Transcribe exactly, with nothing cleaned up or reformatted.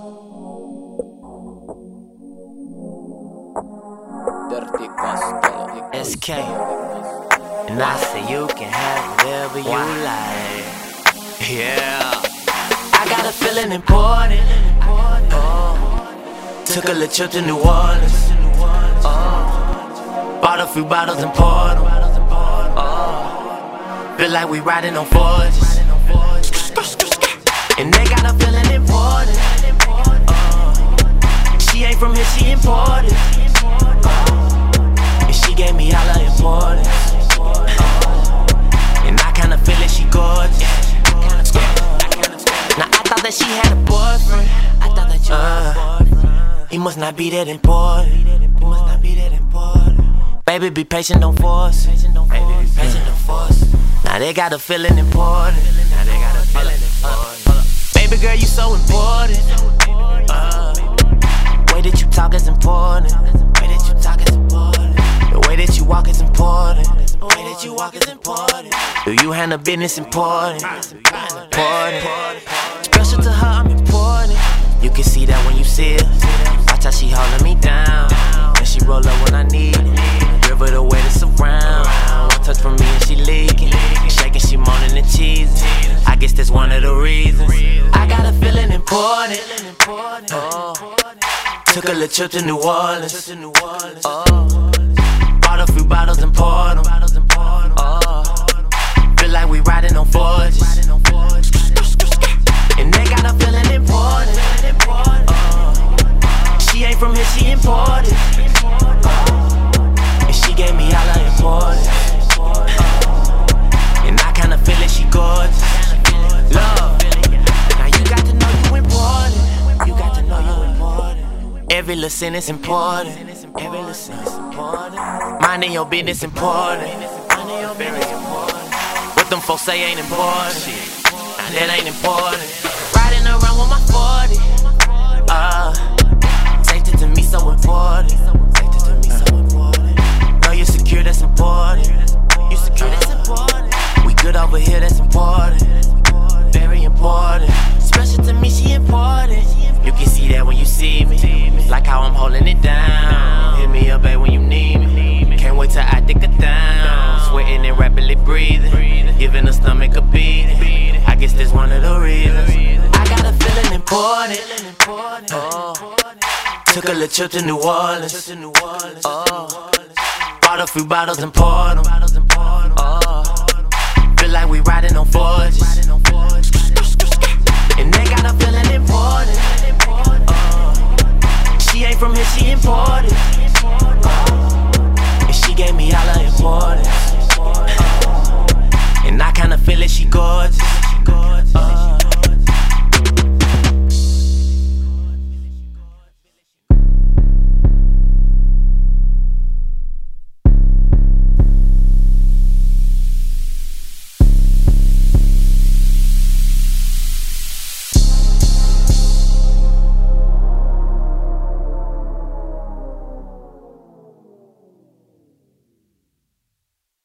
S K, and I say you can have whatever you like. Yeah, I got a feeling important. Oh, took a little trip to New Orleans. Oh, bought a few bottles and poured them. Oh, feel like we riding on forges. And they got a feeling important. Oh, she ain't from here, she imported. She gave me all her importance, uh, and I kinda feel like she gorgeous. Now I thought that she had a boyfriend. I thought that you uh, had a boyfriend. He must not be that important. He must not be that important. Baby, be patient, don't force. Baby, be patient, don't force. Now they got a feeling important. Now they got a feeling important. Baby girl, you so important. Uh, way that you talk is important. Way that you talk is important. The way that you walk is important. The way that you walk is important. Do you handle business important? Important. Special to her, I'm important. You can see that when you see her. Watch how she holding me down. And she roll up when I need it. River the way that's around. One touch from me and she leaking. Shaking, she moaning and cheesing. I guess that's one of the reasons. I got a feeling important. Oh, took a little trip to New Orleans. Oh, bought a few bottles and poured them. Oh, feel like we riding on forges. And they got a feeling important. Oh, she ain't from here, she imported. Oh, and she gave me all her importance. Oh, and I kinda feel like she gorgeous. Love, now you got to know you important. You got to know you important. Every little sentence important. Every little sentence important. Minding your business important. Minding your business important. What them folks say ain't important. Nah, that ain't important. Riding around with my forty. Uh, safety to me so important. Safety to me so important. Know you're secure, that's important. You secure, that's important. We good over here, that's important. Very important. Special to me, she important. You can see that when you see me. Like how I'm holding it down. Hit me up, babe, when you need me. Can't wait till I dig her down. Sweating and rapidly breathing. Giving her stomach a beating. I guess that's one of the reasons. I got a feeling important. Oh, took a little trip to New Orleans. Oh, bought a few bottles and poured them. Oh, feel like we riding on forges. And they got a feeling important.